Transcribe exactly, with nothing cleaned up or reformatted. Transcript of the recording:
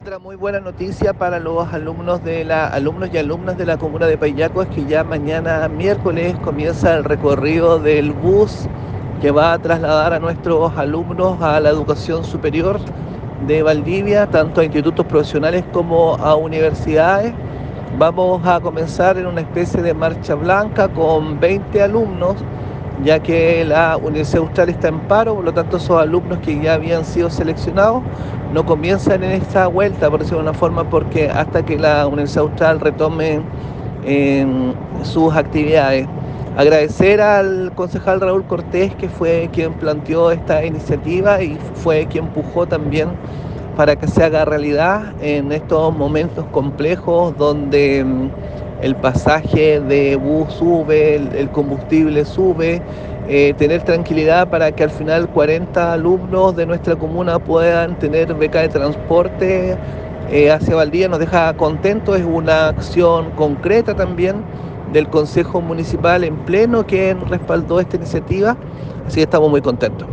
Otra muy buena noticia para los alumnos de la alumnos y alumnas de la comuna de Paillaco es que ya mañana miércoles comienza el recorrido del bus que va a trasladar a nuestros alumnos a la educación superior de Valdivia, tanto a institutos profesionales como a universidades. Vamos a comenzar en una especie de marcha blanca con veinte alumnos, ya que la Universidad Austral está en paro, por lo tanto esos alumnos que ya habían sido seleccionados no comienzan en esta vuelta, por decirlo de una forma, porque hasta que la Universidad Austral retome eh, sus actividades. Agradecer al concejal Raúl Cortés, que fue quien planteó esta iniciativa y fue quien empujó también para que se haga realidad en estos momentos complejos donde mm, el pasaje de bus sube, el, el combustible sube, eh, tener tranquilidad para que al final cuarenta alumnos de nuestra comuna puedan tener beca de transporte eh, hacia Valdivia nos deja contentos, es una acción concreta también del Consejo Municipal en pleno quien respaldó esta iniciativa, así que estamos muy contentos.